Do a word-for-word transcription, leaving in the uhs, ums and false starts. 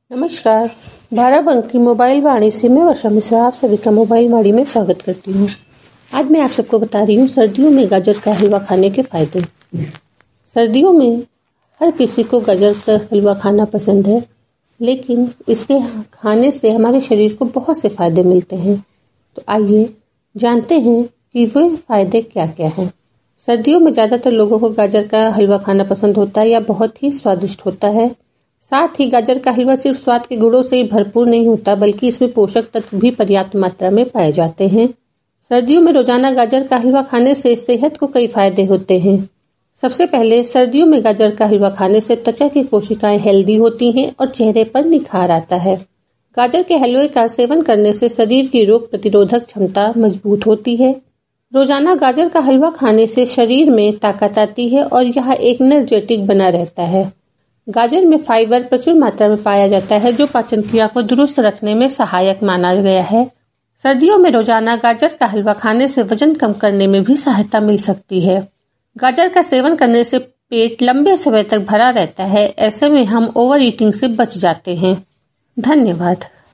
नमस्कार। बाराबंकी मोबाइल वाणी से मैं वर्षा मिश्रा आप सभी का मोबाइल वाणी में स्वागत करती हूँ। आज मैं आप सबको बता रही हूँ सर्दियों में गाजर का हलवा खाने के फायदे। सर्दियों में हर किसी को गाजर का हलवा खाना पसंद है, लेकिन इसके खाने से हमारे शरीर को बहुत से फायदे मिलते हैं। तो आइए जानते हैं कि वे फायदे क्या क्या हैं। सर्दियों में ज़्यादातर लोगों को गाजर का हलवा खाना पसंद होता है या बहुत ही स्वादिष्ट होता है। साथ ही गाजर का हलवा सिर्फ स्वाद के गुणों से ही भरपूर नहीं होता, बल्कि इसमें पोषक तत्व भी पर्याप्त मात्रा में पाए जाते हैं। सर्दियों में रोजाना गाजर का हलवा खाने से सेहत को कई फायदे होते हैं। सबसे पहले, सर्दियों में गाजर का हलवा खाने से त्वचा की कोशिकाएं हेल्दी होती हैं और चेहरे पर निखार आता है। गाजर के हलवे का सेवन करने से शरीर की रोग प्रतिरोधक क्षमता मजबूत होती है। रोजाना गाजर का हलवा खाने से शरीर में ताकत आती है और यह एक एनर्जेटिक बना रहता है। गाजर में फाइबर प्रचुर मात्रा में पाया जाता है, जो पाचन क्रिया को दुरुस्त रखने में सहायक माना गया है। सर्दियों में रोजाना गाजर का हलवा खाने से वजन कम करने में भी सहायता मिल सकती है। गाजर का सेवन करने से पेट लंबे समय तक भरा रहता है। ऐसे में हम ओवर ईटिंग से बच जाते हैं। धन्यवाद।